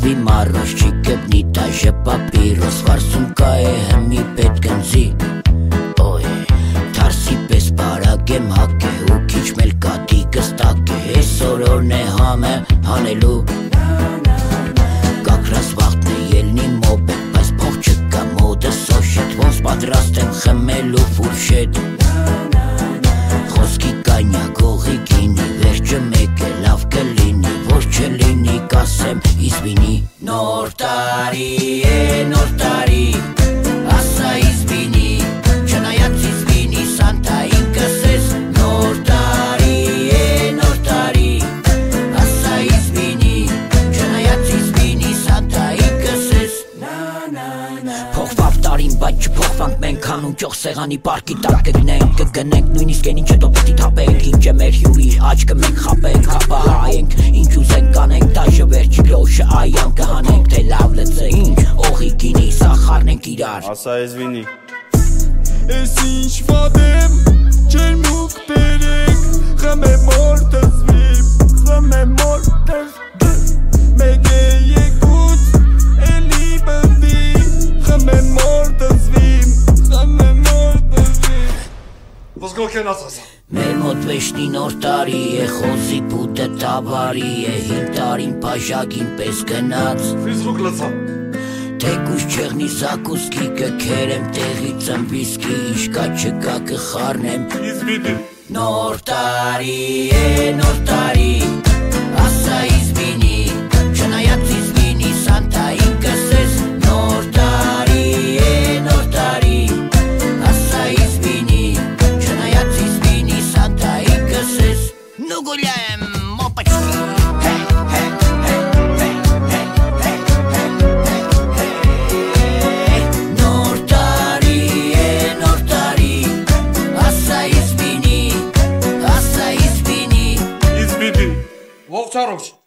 Լավի մարոշ չի կպնի տաժը պապիրոս Վարսում կա է հմի պետ գնձի Թարսի պես բարակ եմ հակ է ու քիչ մել կատի կստակ է Այսօր օրն է համը հանելու Կակրաս վաղթն է ելնի մոբետ Բայց փող չկա մոդը սոշետ Ոնց պատրաստ եմ խմելու ֆուրշետ Խոսքի կանյա գողի գինի Վերջը մեկ է լավ կլինի Որ չլինի կասեմ իզվինի Նոր տարի է նոր տարի Ասա իզվինի Չնայած իզվինի Սանտային կսես Նոր տարի է նոր տարի Ասա իզվինի Չնայած իզվինի Սանտային կսես Փոխվավ տարին բայց չփոխվանք մենք Հանուն ճող սեղանի պարկի տակ կգնենք նույնիսկ են ինչ հետո պիտի թապենք Ինչ է մեր հյուրի աչքը մենք խապենք Հապա հայենք ինչ ուզենք կանենք Տաշը վերջի լոշը այամ կհանենք Թե լավ լծե ինչ օղի գինի Սախարնենք իրար Ասա իզվինի Ես ինչ վադեմ Չերմուկ բերեք Խմե մոր տզվիմ Խմե մոր տզվիմ Մեկ է եկուց Էլի բվի Խմե մոր տզվիմ Խմե մոր տզվիմ Ոզգոք են ասասա Մեր մոտ վեշնի նոր տարի է Խոզի պուտը տավարի է Հին տարին պաժագին պես գնաց Ֆիզրուկ լծա Թեկուս չեղնի զակուսկի կքերեմ տեղի ծմբիսկի Իշկա չկա կխարնեմ Իզվինի Նոր տարի է նոր տարի Ասա իզվինի Չնայած իզվինի Սանտային կսես Նոր տարի է նոր տարի Ասա իզվինի Չնայած իզվինի Սանտային կսես Ну гуляем, мопочки Ողջարոջ